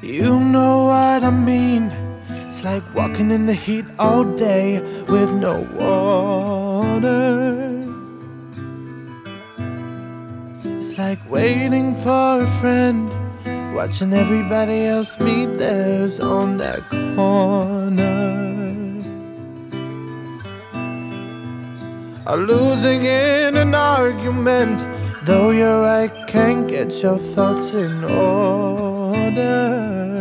You know what I mean. It's like walking in the heat all day with no water. It's like waiting for a friend, watching everybody else meet theirs on that corner. Or losing in an argument, though you're right, can't get your thoughts in order.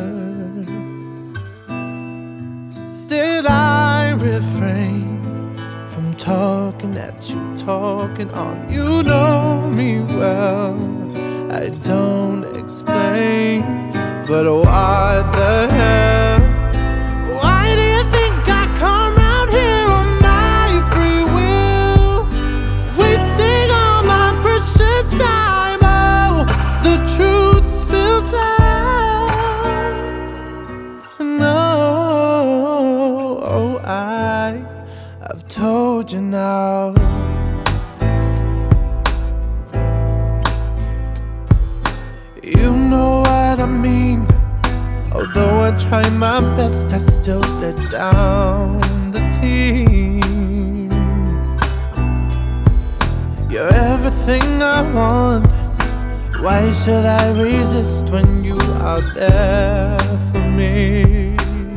Still I refrain from talking at you, talking on. You know me well, I don't explain, but what the hell? Why do you think I come round here on my free will, wasting all my precious time? Oh, the truth spills out. No, oh, I've told you now. You know what I mean. Although I try my best, I still let down the team. You're everything I want. Why should I resist when you are there for me?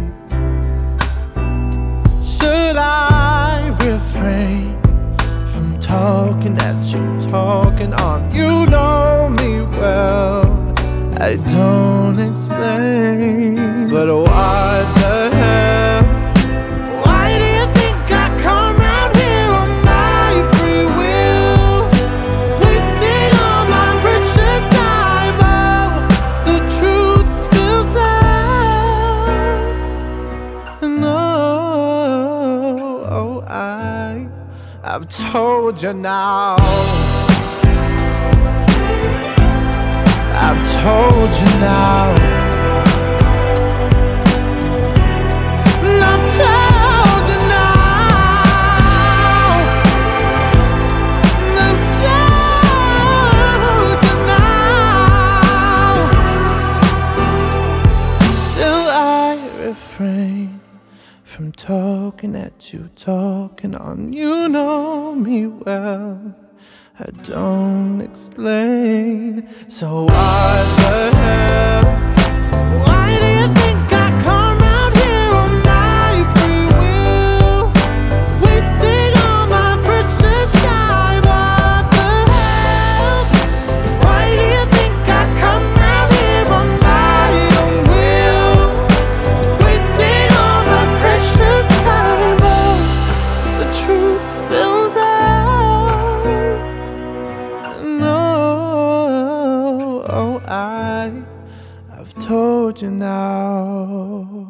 Should I refrain from talking at you, talking on? You know me well, I don't explain, but what the hell? Why do you think I come round here on my free will, wasting all my precious time? Oh, the truth spills out. No, oh, I've told you now. I've told you now. I've told you now. I've told you now. Still I refrain from talking at you, talking on. You know me well, I don't explain. So what the hell? Why do you think I come round here on my free will, wasting all my precious time? What the hell? Why do you think I come round here on my own will, wasting all my precious time? Oh, the truth spills out. I've told you now.